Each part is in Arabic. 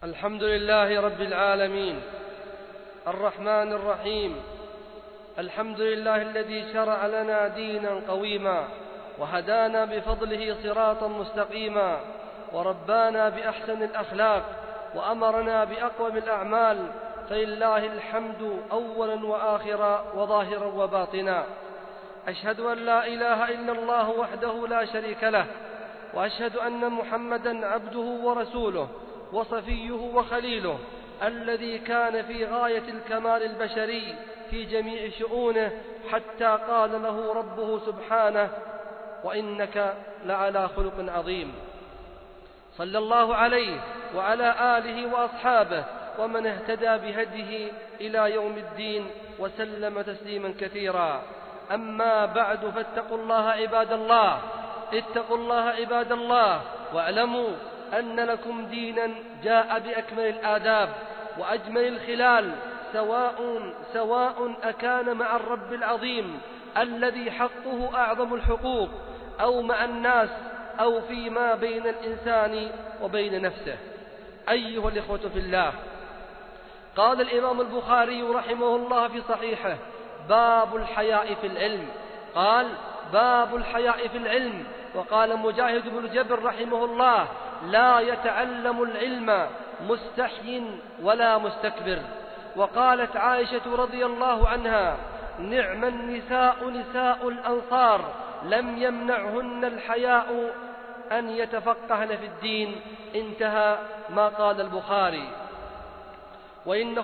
الحمد لله رب العالمين الرحمن الرحيم. الحمد لله الذي شرع لنا دينا قويما وهدانا بفضله صراطا مستقيما وربانا بأحسن الأخلاق وأمرنا بأقوم الأعمال، فلله الحمد أولا وآخرا وظاهرا وباطنا. أشهد أن لا إله إلا الله وحده لا شريك له، وأشهد أن محمدا عبده ورسوله وصفيه وخليله، الذي كان في غاية الكمال البشري في جميع شؤونه، حتى قال له ربه سبحانه: وإنك لعلى خلق عظيم. صلى الله عليه وعلى آله وأصحابه ومن اهتدى بهديه إلى يوم الدين وسلم تسليما كثيرا. أما بعد، فاتقوا الله عباد الله، اتقوا الله عباد الله، واعلموا أن لكم دينا جاء بأكمل الآداب وأجمل الخلال، سواء أكان مع الرب العظيم الذي حقه أعظم الحقوق، أو مع الناس، أو فيما بين الإنسان وبين نفسه. أيها الإخوة في الله، قال الإمام البخاري رحمه الله في صحيحه: باب الحياء في العلم. قال: باب الحياء في العلم. وقال مجاهد بن جبر رحمه الله: لا يتعلم العلم مستحي ولا مستكبر. وقالت عائشة رضي الله عنها: نعم النساء نساء الأنصار، لم يمنعهن الحياء أن يتفقهن في الدين. انتهى ما قال البخاري. وإن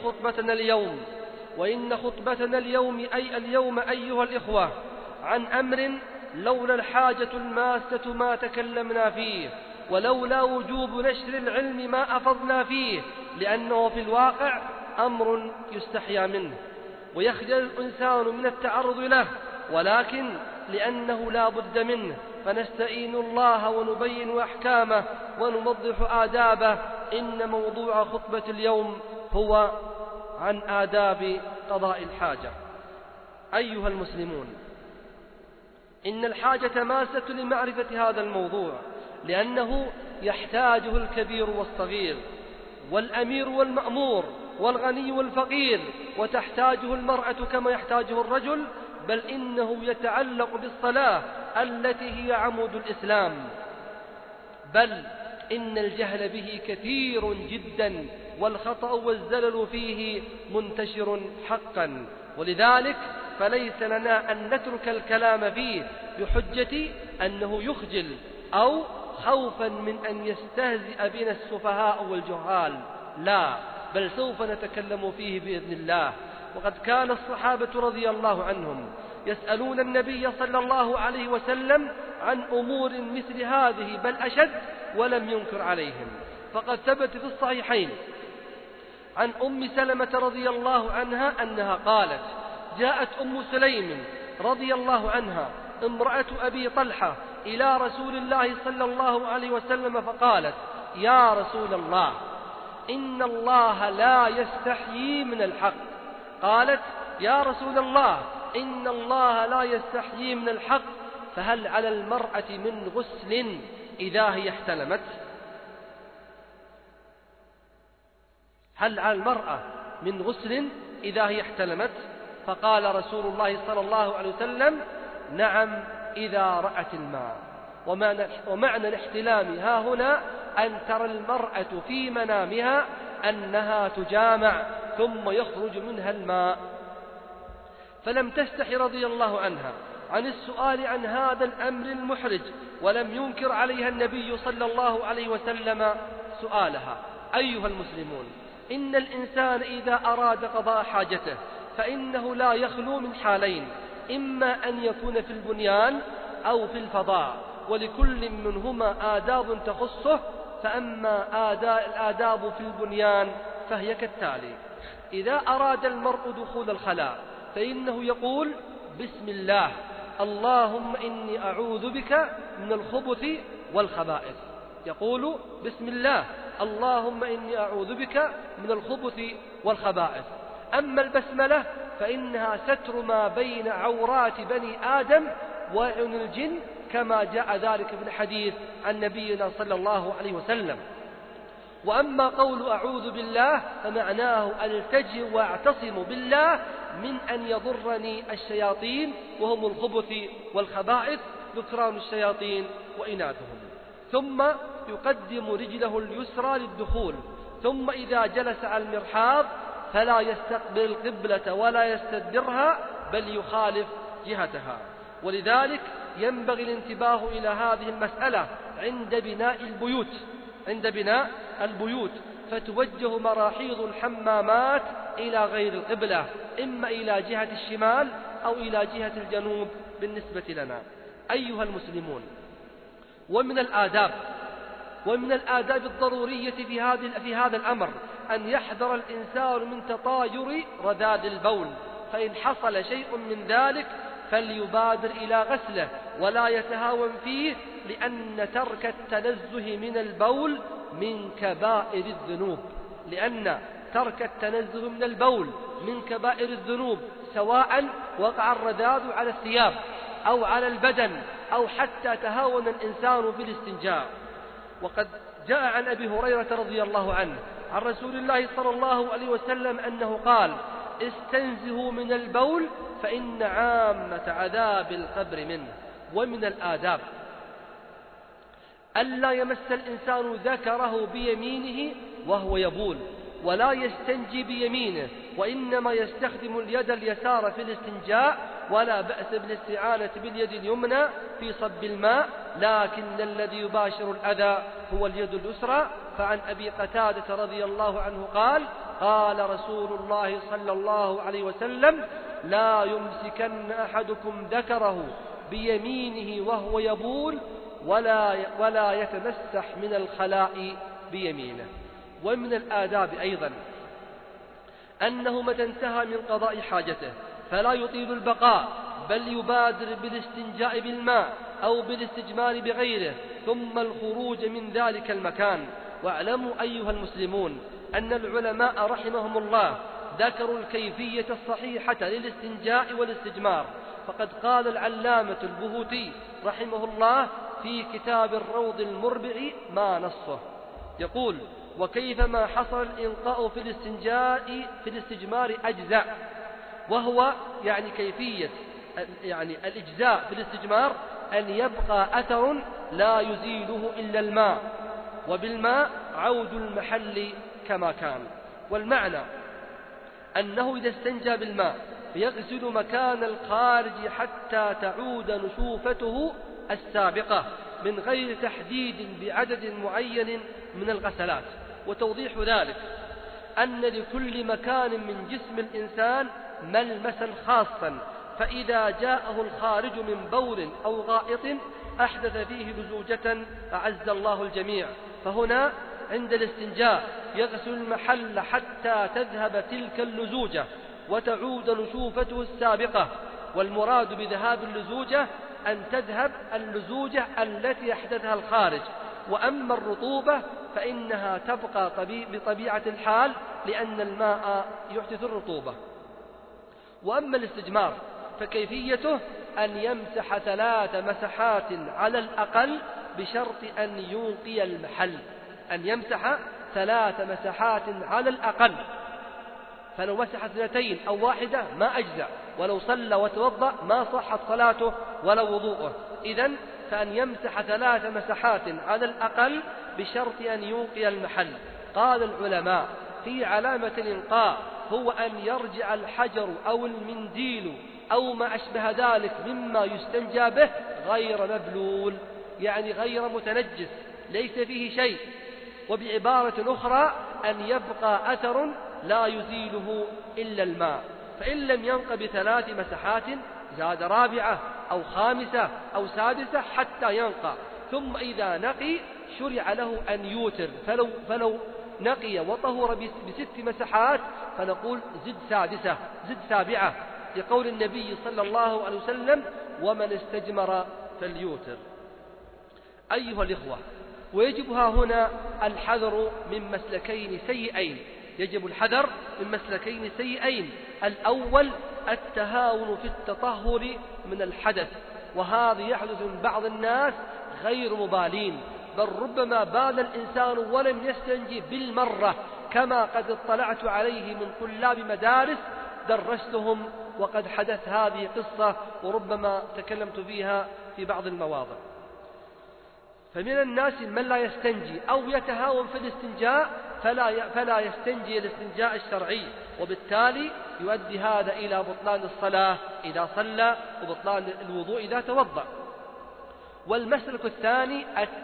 خطبتنا اليوم أي اليوم أيها الإخوة عن أمر لولا الحاجة الماسة ما تكلمنا فيه، ولولا وجوب نشر العلم ما أفضنا فيه، لأنه في الواقع أمر يستحيا منه ويخجل الإنسان من التعرض له، ولكن لأنه لا بد منه فنستعين الله ونبين أحكامه ونوضح آدابه. إن موضوع خطبة اليوم هو عن آداب قضاء الحاجة. أيها المسلمون، إن الحاجة ماسة لمعرفة هذا الموضوع، لأنه يحتاجه الكبير والصغير، والأمير والمأمور، والغني والفقير، وتحتاجه المرأة كما يحتاجه الرجل، بل إنه يتعلق بالصلاة التي هي عمود الإسلام، بل إن الجهل به كثير جدا، والخطأ والزلل فيه منتشر حقا. ولذلك فليس لنا أن نترك الكلام فيه بحجة أنه يخجل أو خوفا من أن يستهزئ بنا السفهاء والجهال، لا، بل سوف نتكلم فيه بإذن الله. وقد كان الصحابة رضي الله عنهم يسألون النبي صلى الله عليه وسلم عن أمور مثل هذه بل أشد، ولم ينكر عليهم. فقد ثبت في الصحيحين عن أم سلمة رضي الله عنها أنها قالت: جاءت أم سليم رضي الله عنها امرأة أبي طلحة إلى رسول الله صلى الله عليه وسلم فقالت: يا رسول الله، إن الله لا يستحيي من الحق. قالت: يا رسول الله، إن الله لا يستحيي من الحق، فهل على المرأة من غسل إذا هي احتلمت؟ هل على المرأة من غسل إذا هي احتلمت؟ فقال رسول الله صلى الله عليه وسلم: نعم، إذا رأت الماء. ومعنى الاحتلام ها هنا أن ترى المرأة في منامها أنها تجامع ثم يخرج منها الماء. فلم تستحي رضي الله عنها عن السؤال عن هذا الأمر المحرج، ولم ينكر عليها النبي صلى الله عليه وسلم سؤالها. أيها المسلمون، إن الإنسان إذا أراد قضاء حاجته فإنه لا يخلو من حالين: إما أن يكون في البنيان أو في الفضاء، ولكل منهما آداب تخصه. فأما الآداب في البنيان فهي كالتالي: إذا أراد المرء دخول الخلاء فإنه يقول: بسم الله، اللهم إني أعوذ بك من الخبث والخبائث. يقول: بسم الله، اللهم إني أعوذ بك من الخبث والخبائث. أما البسملة فإنها ستر ما بين عورات بني آدم وعن الجن، كما جاء ذلك في الحديث عن نبينا صلى الله عليه وسلم. وأما قول أعوذ بالله فمعناه ألتجئ وأعتصم بالله من أن يضرني الشياطين، وهم الخبث والخبائث ذكران الشياطين وإناثهم. ثم يقدم رجله اليسرى للدخول، ثم إذا جلس على المرحاض فلا يستقبل القبلة ولا يستدبرها بل يخالف جهتها. ولذلك ينبغي الانتباه إلى هذه المسألة عند بناء البيوت، فتوجه مراحيض الحمامات إلى غير القبلة، إما إلى جهة الشمال أو إلى جهة الجنوب بالنسبة لنا. أيها المسلمون، ومن الآداب الضرورية في هذا الأمر أن يحذر الإنسان من تطاير رذاذ البول، فإن حصل شيء من ذلك فليبادر إلى غسله ولا يتهاون فيه، لأن ترك التنزه من البول من كبائر الذنوب سواء وقع الرذاذ على الثياب أو على البدن أو حتى تهاون الإنسان بالاستنجاء. وقد جاء عن أبي هريرة رضي الله عنه عن رسول الله صلى الله عليه وسلم أنه قال: استنزهوا من البول فإن عامة عذاب القبر منه. ومن الآداب ألا يمس الإنسان ذكره بيمينه وهو يبول، ولا يستنجي بيمينه، وإنما يستخدم اليد اليسار في الاستنجاء، ولا بأس بالاستعانة باليد اليمنى في صب الماء، لكن الذي يباشر الأذى هو اليد اليسرى. فعن أبي قتادة رضي الله عنه قال: قال رسول الله صلى الله عليه وسلم: لا يمسكن أحدكم ذكره بيمينه وهو يبول ولا يتمسح من الخلاء بيمينه. ومن الآداب أيضا أنه متى انتهى من قضاء حاجته فلا يطيل البقاء، بل يبادر بالاستنجاء بالماء أو بالاستجمار بغيره ثم الخروج من ذلك المكان. واعلموا أيها المسلمون أن العلماء رحمهم الله ذكروا الكيفية الصحيحة للاستنجاء والاستجمار، فقد قال العلامة البهوتي رحمه الله في كتاب الروض المربع ما نصه، يقول: وكيفما حصل الإنقاء في الاستجمار أجزاء، وهو كيفية الإجزاء في الاستجمار أن يبقى أثر لا يزيله إلا الماء، وبالماء عود المحل كما كان. والمعنى أنه إذا استنجى بالماء يغسل مكان الخارج حتى تعود نشوفته السابقة من غير تحديد بعدد معين من الغسلات. وتوضيح ذلك أن لكل مكان من جسم الإنسان ملمسا خاصا، فإذا جاءه الخارج من بول أو غائط أحدث فيه لزوجة أعز الله الجميع، فهنا عند الاستنجاء يغسل المحل حتى تذهب تلك اللزوجة وتعود نشوفته السابقة. والمراد بذهاب اللزوجة أن تذهب اللزوجة التي أحدثها الخارج، وأما الرطوبة فإنها تبقى بطبيعة الحال لأن الماء يحدث الرطوبة. وأما الاستجمار فكيفيته أن يمسح 3 مسحات على الأقل بشرط أن ينقي المحل، أن يمسح 3 مسحات على الأقل، فلو مسح 2 أو 1 ما أجزأ، ولو صلى وتوضأ ما صحت صلاته ولا وضوءه. إذن فأن يمسح 3 مسحات على الأقل بشرط أن ينقي المحل. قال العلماء في علامة الإنقاء هو أن يرجع الحجر أو المنديل أو ما أشبه ذلك مما يستنجى به غير مبلول، غير متنجس ليس فيه شيء. وبعبارة أخرى أن يبقى أثر لا يزيله إلا الماء، فإن لم ينق ب3 مسحات زاد 4 أو 5 أو 6 حتى ينقى. ثم إذا نقي شرع له أن يوتر، فلو نقي وطهر ب6 مسحات فنقول زد 6 زد 7، لقول النبي صلى الله عليه وسلم: ومن استجمر فليوتر. أيها الإخوة، ويجب هنا الحذر من مسلكين سيئين، الأول التهاون في التطهر من الحدث، وهذا يحدث من بعض الناس غير مبالين، بل ربما بال الإنسان ولم يستنجي بالمرة، كما قد اطلعت عليه من طلاب مدارس درستهم وقد حدث هذه قصة وربما تكلمت فيها في بعض المواضع. فمن الناس من لا يستنجي أو يتهاون في الاستنجاء فلا يستنجي الاستنجاء الشرعي، وبالتالي يؤدي هذا إلى بطلان الصلاة إذا صلى وبطلان الوضوء إذا توضأ. والمسلك الثاني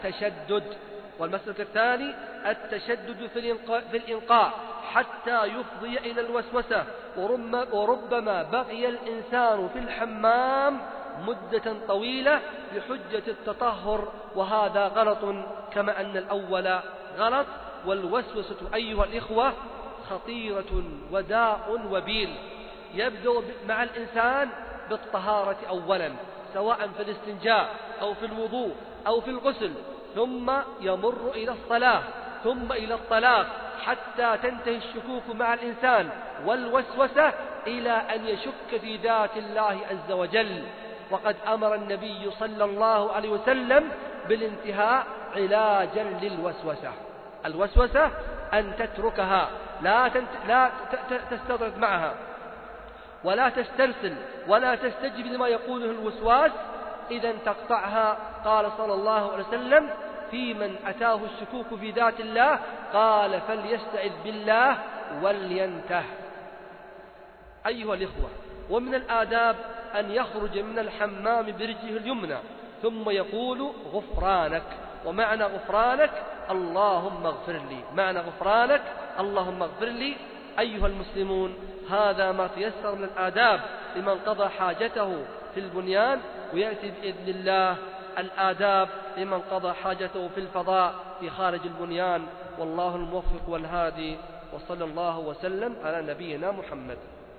التشدد في الإنقاء حتى يفضي إلى الوسوسة، وربما بقي الإنسان في الحمام مدة طويلة بحجة التطهر، وهذا غلط كما أن الأول غلط. والوسوسة أيها الإخوة خطيرة وداء وبيل، يبدأ مع الإنسان بالطهارة أولا سواء في الاستنجاء أو في الوضوء أو في الغسل، ثم يمر إلى الصلاة ثم إلى الطلاق، حتى تنتهي الشكوك مع الإنسان والوسوسة إلى أن يشك في ذات الله عز وجل. وقد أمر النبي صلى الله عليه وسلم بالانتهاء علاجا للوسوسة. الوسوسة أن تتركها، لا تستطرد معها ولا تسترسل ولا تستجب لما يقوله الوسواس، إذا تقطعها. قال صلى الله عليه وسلم في من أتاه الشكوك في ذات الله قال فليستعذ بالله ولينته. أيها الإخوة، ومن الآداب أن يخرج من الحمام برجله اليمنى ثم يقول غفرانك، ومعنى غفرانك اللهم اغفر لي، معنى غفرانك اللهم اغفر لي. أيها المسلمون، هذا ما تيسر من الآداب لمن قضى حاجته في البنيان، ويأتي بإذن الله الآداب لمن قضى حاجته في الفضاء في خارج البنيان. والله الموفق والهادي، وصلى الله وسلم على نبينا محمد.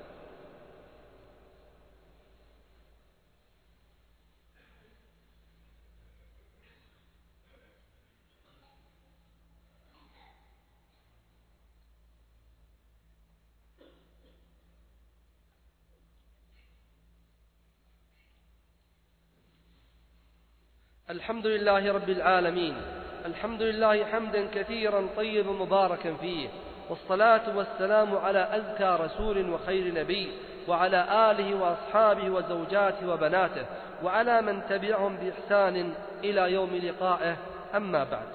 الحمد لله رب العالمين، الحمد لله حمدا كثيرا طيبا مباركا فيه، والصلاة والسلام على أزكى رسول وخير نبي، وعلى آله وأصحابه وزوجاته وبناته، وعلى من تبعهم بإحسان إلى يوم لقائه. أما بعد،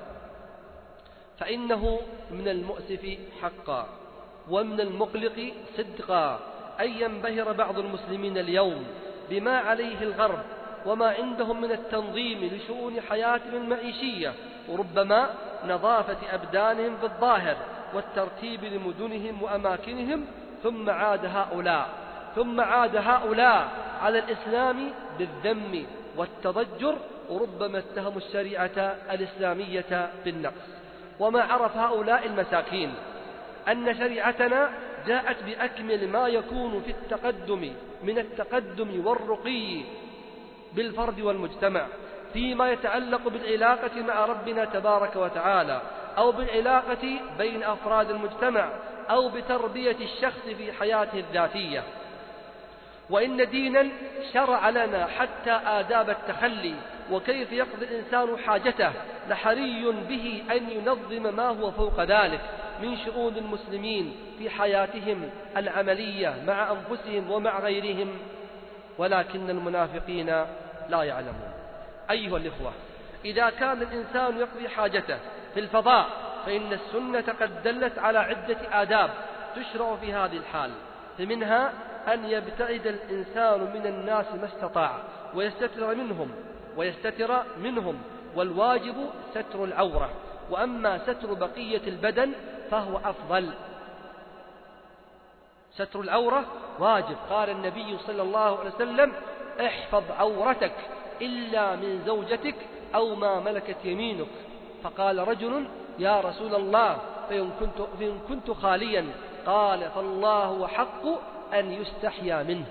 فإنه من المؤسف حقا ومن المقلق صدقا أن ينبهر بعض المسلمين اليوم بما عليه الغرب وما عندهم من التنظيم لشؤون حياتهم المعيشية، وربما نظافة أبدانهم بالظاهر والترتيب لمدنهم وأماكنهم، ثم عاد هؤلاء على الإسلام بالذم والتضجر، وربما اتهموا الشريعة الإسلامية بالنقص. وما عرف هؤلاء المساكين أن شريعتنا جاءت بأكمل ما يكون في التقدم من التقدم والرقي بالفرد والمجتمع، فيما يتعلق بالعلاقة مع ربنا تبارك وتعالى، أو بالعلاقة بين أفراد المجتمع، أو بتربية الشخص في حياته الذاتية. وإن دينا شرع لنا حتى آداب التخلي وكيف يقضي الإنسان حاجته، لحري به أن ينظم ما هو فوق ذلك من شؤون المسلمين في حياتهم العملية مع أنفسهم ومع غيرهم، ولكن المنافقين لا يعلمون. أيها الإخوة، إذا كان الإنسان يقضي حاجته في الفضاء فإن السنة قد دلت على عدة آداب تشرع في هذه الحال، فمنها أن يبتعد الإنسان من الناس ما استطاع ويستتر منهم، والواجب ستر العورة، وأما ستر بقية البدن فهو أفضل. ستر العورة واجب، قال النبي صلى الله عليه وسلم احفظ عورتك إلا من زوجتك أو ما ملكت يمينك. فقال رجل يا رسول الله فإن كنت خاليا، قال فالله حق أن يستحيا منه.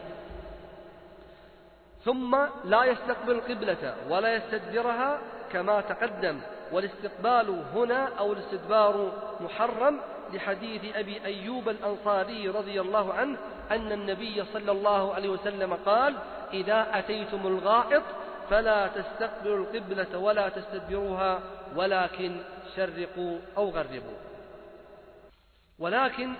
ثم لا يستقبل القبلة ولا يستدبرها كما تقدم، والاستقبال هنا أو الاستدبار محرم، لحديث أبي أيوب الأنصاري رضي الله عنه أن النبي صلى الله عليه وسلم قال إذا أتيتم الغائط فلا تستقبلوا القبلة ولا تستدبروها ولكن شرقوا أو غربوا. ولكن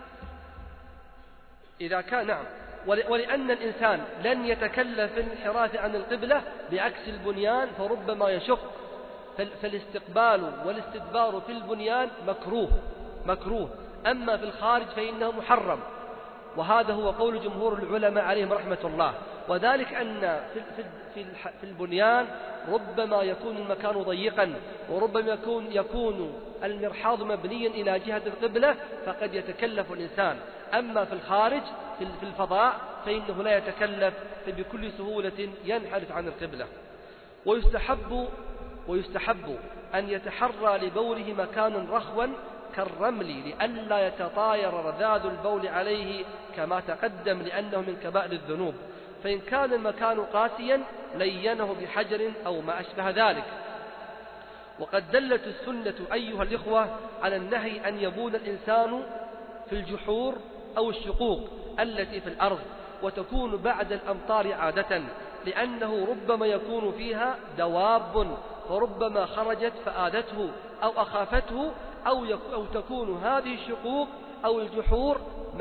إذا كان ولأن الإنسان لن يتكلف الانحراف عن القبلة بعكس البنيان فربما يشق، فالاستقبال والاستدبار في البنيان مكروه، أما في الخارج فإنه محرم، وهذا هو قول جمهور العلماء عليهم رحمة الله. وذلك أن في البنيان ربما يكون المكان ضيقا، وربما يكون المرحاض مبنيا إلى جهة القبلة فقد يتكلف الإنسان. أما في الخارج في الفضاء فإنه لا يتكلف، فبكل سهولة ينحرف عن القبلة. ويستحب أن يتحرى لبوله مكانا رخوا كالرمل لئلا يتطاير رذاذ البول عليه كما تقدم، لأنه من كبائر الذنوب. فإن كان المكان قاسيا لينه بحجر أو ما أشبه ذلك. وقد دلت السنة أيها الإخوة على النهي أن يبول الإنسان في الجحور أو الشقوق التي في الأرض، وتكون بعد الأمطار عادة، لأنه ربما يكون فيها دواب وربما خرجت فآذته أو أخافته، أو تكون هذه الشقوق أو الجحور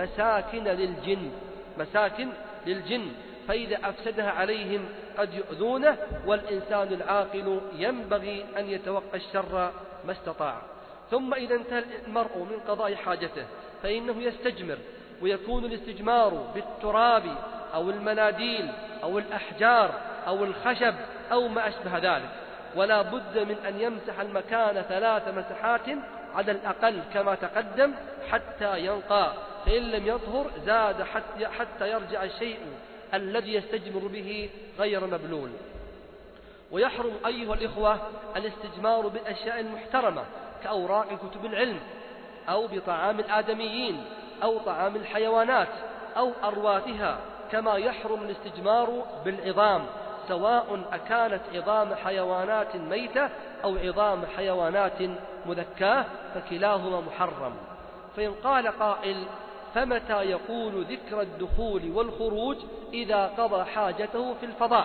مساكن للجن، فإذا أفسدها عليهم قد يؤذونه، والإنسان العاقل ينبغي أن يتوقى الشر ما استطاع. ثم إذا انتهى المرء من قضاء حاجته فإنه يستجمر، ويكون الاستجمار بالتراب أو المناديل أو الأحجار أو الخشب أو ما أشبه ذلك، ولا بد من أن يمسح المكان 3 مسحات على الأقل كما تقدم حتى ينقى، فإن لم يطهر زاد حتى يرجع الشيء الذي يستجمر به غير مبلول. ويحرم أيها الإخوة الاستجمار بالأشياء المحترمة كأوراق كتب العلم، أو بطعام الآدميين، أو طعام الحيوانات، أو أرواتها، كما يحرم الاستجمار بالعظام، سواء أكانت عظام حيوانات ميتة أو عظام حيوانات مذكاة، فكلاهما محرم. فإن قال قائل: فمتى يقول ذكر الدخول والخروج إذا قضى حاجته في الفضاء؟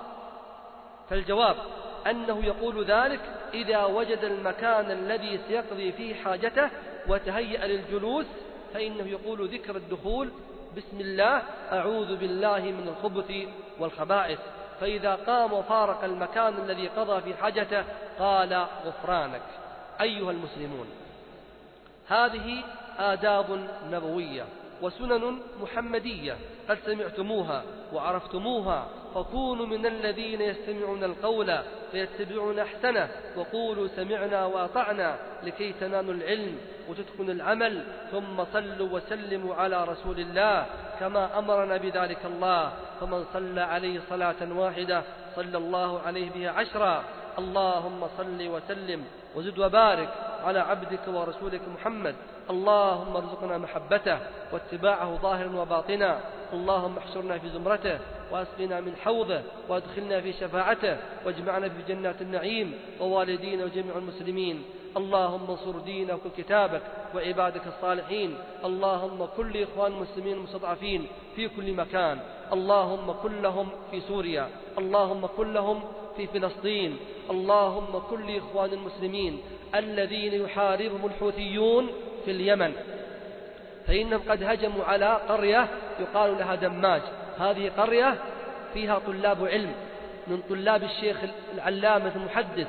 فالجواب أنه يقول ذلك إذا وجد المكان الذي سيقضي فيه حاجته وتهيأ للجلوس، فإنه يقول ذكر الدخول بسم الله أعوذ بالله من الخبث والخبائث، فإذا قام وفارق المكان الذي قضى في حاجته قال غفرانك. أيها المسلمون، هذه آداب نبوية وسنن محمدية قد سمعتموها وعرفتموها، فكونوا من الذين يستمعون القول فيتبعون أحسنه، وقولوا سمعنا وأطعنا لكي تنالوا العلم وتتقنوا العمل، ثم صلوا وسلموا على رسول الله كما أمرنا بذلك الله، فمن صلى عليه صلاة واحدة صلى الله عليه بها 10. اللهم صل وسلم وزد وبارك على عبدك ورسولك محمد. اللهم ارزقنا محبته واتباعه ظاهرا وباطنا. اللهم احشرنا في زمرته واسقنا من حوضه وادخلنا في شفاعته واجمعنا في جنات النعيم ووالدينا وجميع المسلمين. اللهم انصر دينك وكتابك وعبادك الصالحين. اللهم كل إخوان المسلمين المستضعفين في كل مكان، اللهم كن لهم في سوريا، اللهم كن لهم في فلسطين، اللهم كل إخوان المسلمين الذين يحاربهم الحوثيون في اليمن، فإنهم قد هجموا على قرية يقال لها دماج. هذه قرية فيها طلاب علم من طلاب الشيخ العلامة المحدث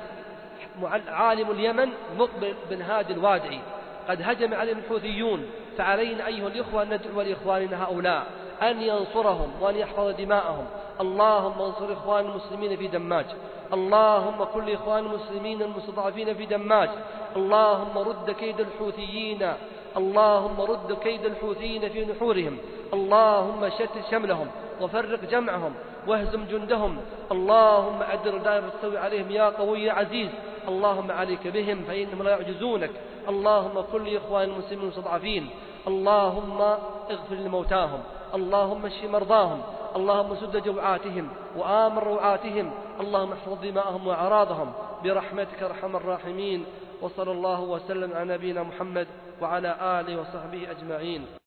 عالم اليمن مقبل بن هادي الوادعي، قد هجم عليهم الحوثيون، فعلينا أيها الإخوة أن ندعو لإخواننا هؤلاء أن ينصرهم وأن يحفظ دماءهم. اللهم انصر إخوان المسلمين في دماج، اللهم كل إخوان المسلمين المستضعفين في دماج، اللهم رد كيد الحوثيين، اللهم رد كيد الحوثيين في نحورهم، اللهم شتت شملهم وفرق جمعهم واهزم جندهم، اللهم أدر دائرة السوء عليهم يا قوي يا عزيز. اللهم عليك بهم فإنهم لا يعجزونك. اللهم كل إخوان المسلمين المستضعفين، اللهم اغفر لموتاهم، اللهم اشف مرضاهم، اللهم سد جوعاتهم وآمن روعاتهم، اللهم احفظ دماءهم وأعراضهم برحمتك أرحم الراحمين. وصلى الله وسلم على نبينا محمد وعلى آله وصحبه أجمعين.